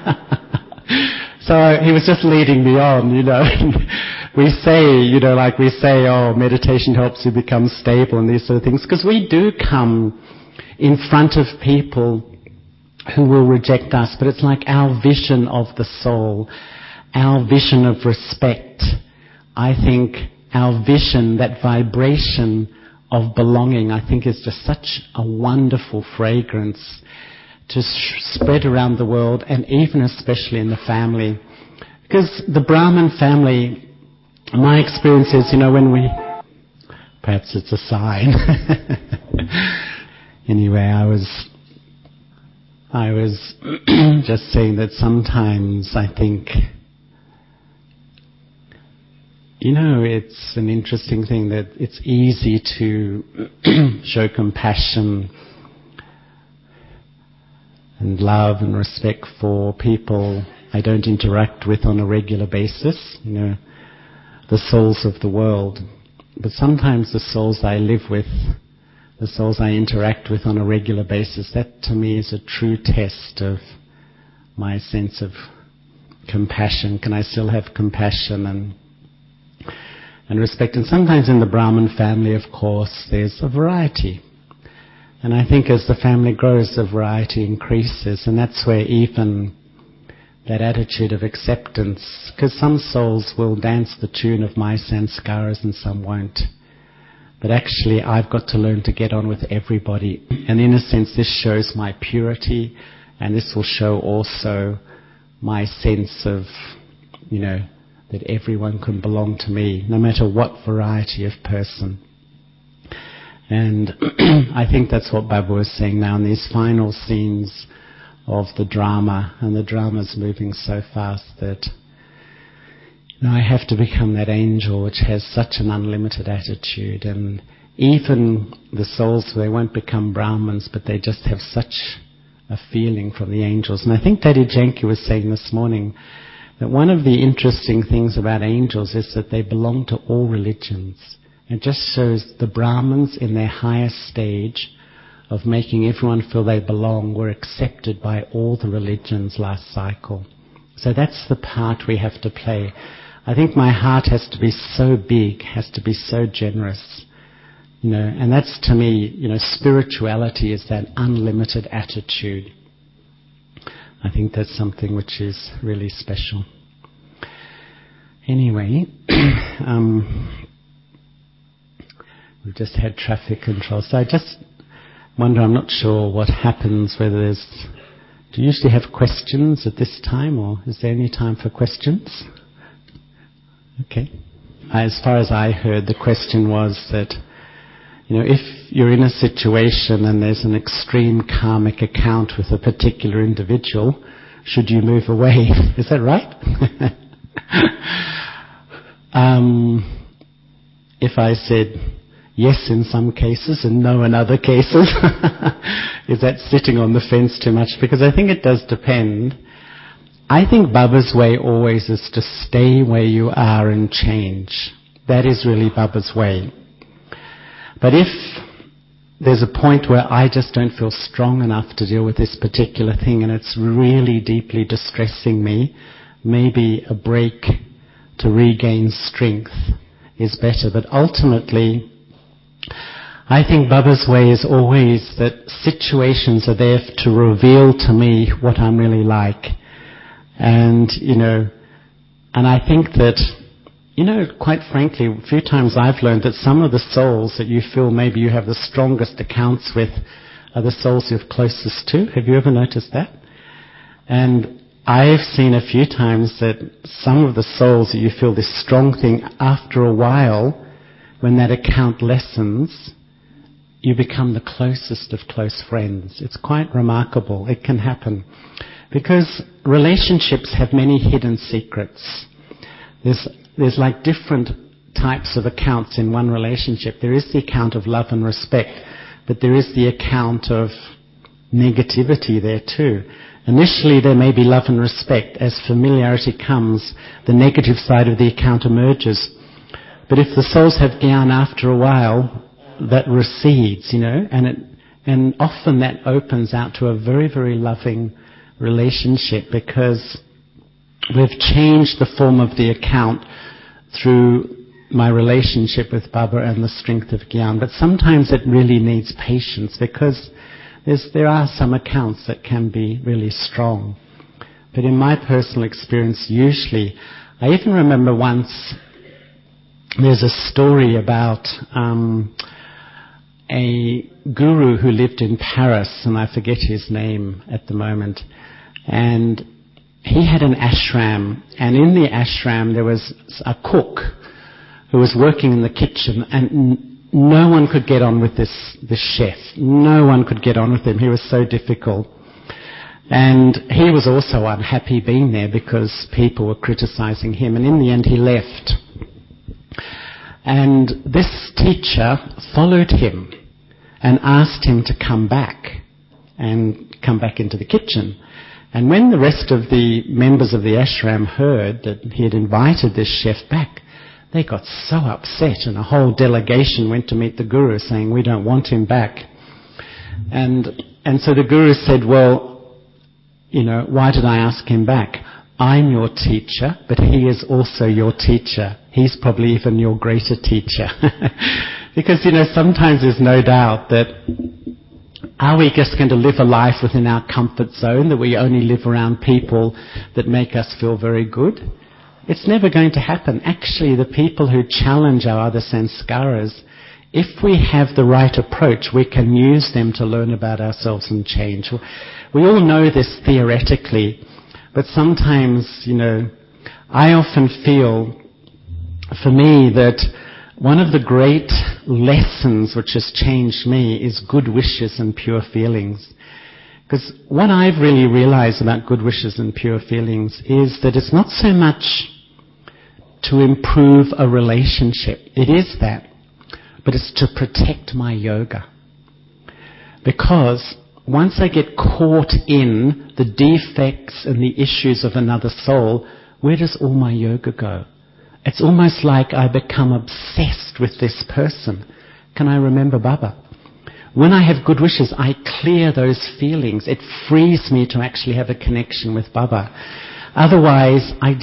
So he was just leading me on, We say, oh, meditation helps you become stable and these sort of things, because we do come in front of people who will reject us, but it's like our vision of the soul, our vision of respect. I think our vision, that vibration of belonging, I think is just such a wonderful fragrance to spread around the world, and even especially in the family. Because the Brahmin family, my experience is, perhaps it's a sign. Anyway, I was just saying that sometimes I think, it's an interesting thing that it's easy to show compassion and love and respect for people I don't interact with on a regular basis, the souls of the world. But sometimes the souls I live with, the souls I interact with on a regular basis, that to me is a true test of my sense of compassion? Can I still have compassion and respect? And sometimes in the Brahmin family, of course, there's a variety. And I think as the family grows, the variety increases, and that's where even that attitude of acceptance, because some souls will dance the tune of my sanskaras and some won't. But actually I've got to learn to get on with everybody. And in a sense this shows my purity, and this will show also my sense of, that everyone can belong to me, no matter what variety of person. And I think that's what Baba was saying now in these final scenes of the drama, and the drama's moving so fast that I have to become that angel which has such an unlimited attitude. And even the souls, they won't become Brahmins, but they just have such a feeling from the angels. And I think Daddy Janki was saying this morning that one of the interesting things about angels is that they belong to all religions. It just shows the Brahmins in their highest stage of making everyone feel they belong were accepted by all the religions last cycle. So that's the part we have to play. I think my heart has to be so big, has to be so generous, and that's to me, spirituality is that unlimited attitude. I think that's something which is really special. Anyway, we've just had traffic control. So I just wonder, I'm not sure what happens, whether do you usually have questions at this time, or is there any time for questions? Okay. As far as I heard, the question was that, if you're in a situation and there's an extreme karmic account with a particular individual, should you move away? Is that right? If I said yes in some cases and no in other cases, is that sitting on the fence too much? Because I think it does depend. I think Baba's way always is to stay where you are and change. That is really Baba's way. But if there's a point where I just don't feel strong enough to deal with this particular thing and it's really deeply distressing me, maybe a break to regain strength is better. But ultimately, I think Baba's way is always that situations are there to reveal to me what I'm really like. And, and I think that, quite frankly, a few times I've learned that some of the souls that you feel maybe you have the strongest accounts with are the souls you're closest to. Have you ever noticed that? And I've seen a few times that some of the souls that you feel this strong thing, after a while, when that account lessens, you become the closest of close friends. It's quite remarkable. It can happen. Because relationships have many hidden secrets. There's like different types of accounts in one relationship. There is the account of love and respect, but there is the account of negativity there too. Initially there may be love and respect. As familiarity comes, the negative side of the account emerges. But if the souls have gyan after a while, that recedes, and often that opens out to a very, very loving relationship, because we've changed the form of the account through my relationship with Baba and the strength of Gyan. But sometimes it really needs patience, because there are some accounts that can be really strong. But in my personal experience, usually, I even remember once, there's a story about a guru who lived in Paris, and I forget his name at the moment, and he had an ashram, and in the ashram there was a cook who was working in the kitchen, and no one could get on with this chef. No one could get on with him. He was so difficult. And he was also unhappy being there because people were criticizing him, and in the end he left. And this teacher followed him and asked him to come back into the kitchen. And when the rest of the members of the ashram heard that he had invited this chef back, they got so upset, and a whole delegation went to meet the guru saying, "We don't want him back." And so the guru said, "Well, why did I ask him back? I'm your teacher, but he is also your teacher. He's probably even your greater teacher. Because, sometimes there's no doubt that are we just going to live a life within our comfort zone, that we only live around people that make us feel very good? It's never going to happen. Actually, the people who challenge our other sanskaras, if we have the right approach, we can use them to learn about ourselves and change. We all know this theoretically, but sometimes, I often feel, for me, that one of the great lessons which has changed me is good wishes and pure feelings. Because what I've really realized about good wishes and pure feelings is that it's not so much to improve a relationship. It is that. But it's to protect my yoga. Because once I get caught in the defects and the issues of another soul, where does all my yoga go? It's almost like I become obsessed with this person. Can I remember Baba? When I have good wishes, I clear those feelings. It frees me to actually have a connection with Baba. Otherwise, I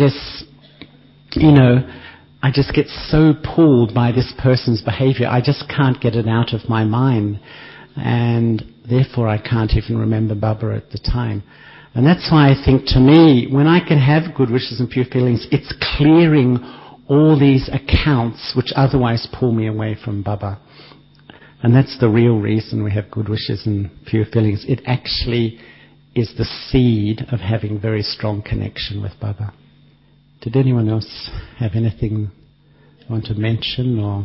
just get so pulled by this person's behavior, I just can't get it out of my mind. And therefore I can't even remember Baba at the time. And that's why I think, to me, when I can have good wishes and pure feelings, it's clearing all these accounts which otherwise pull me away from Baba. And that's the real reason we have good wishes and pure feelings. It actually is the seed of having very strong connection with Baba. Did anyone else have anything they want to mention or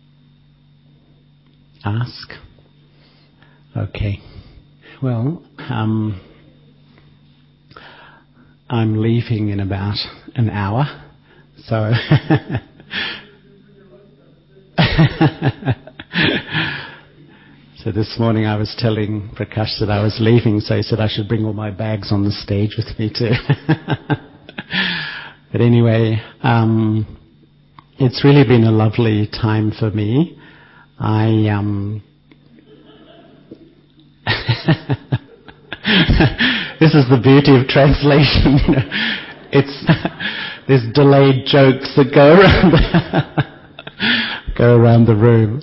ask? Okay. Well, I'm leaving in about an hour, so so this morning I was telling Prakash that I was leaving, so he said I should bring all my bags on the stage with me too. But anyway, it's really been a lovely time for me. This is the beauty of translation. There's delayed jokes that go around the room.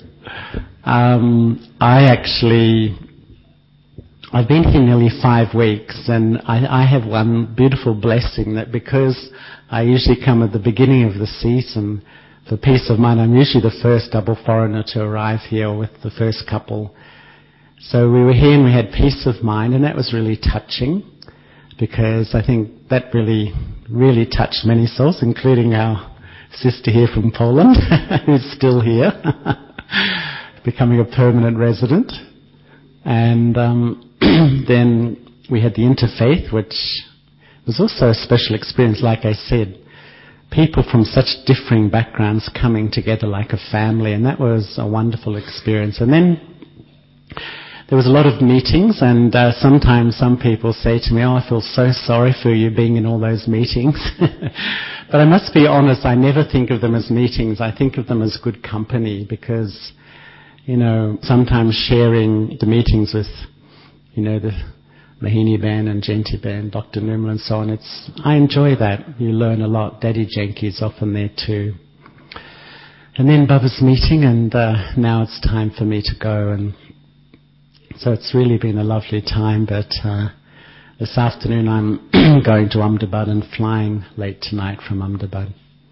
I've been here nearly 5 weeks, and I have one beautiful blessing that because I usually come at the beginning of the season for peace of mind, I'm usually the first double foreigner to arrive here with the first couple. So we were here and we had peace of mind, and that was really touching, because I think that really, really touched many souls, including our sister here from Poland, who's still here, becoming a permanent resident. And then we had the interfaith, which was also a special experience. Like I said, people from such differing backgrounds coming together like a family, and that was a wonderful experience. And then there was a lot of meetings, and sometimes some people say to me, "Oh, I feel so sorry for you being in all those meetings." But I must be honest, I never think of them as meetings. I think of them as good company, because, sometimes sharing the meetings with, the Mohini Ben and Genti Ben, Dr. Nirmal and so on, I enjoy that. You learn a lot. Daddy Janki's often there too. And then Baba's meeting, and now it's time for me to go, and so it's really been a lovely time, but this afternoon I'm going to Ahmedabad and flying late tonight from Ahmedabad.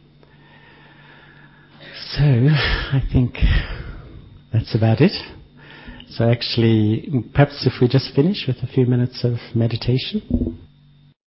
So I think that's about it. So actually, perhaps if we just finish with a few minutes of meditation.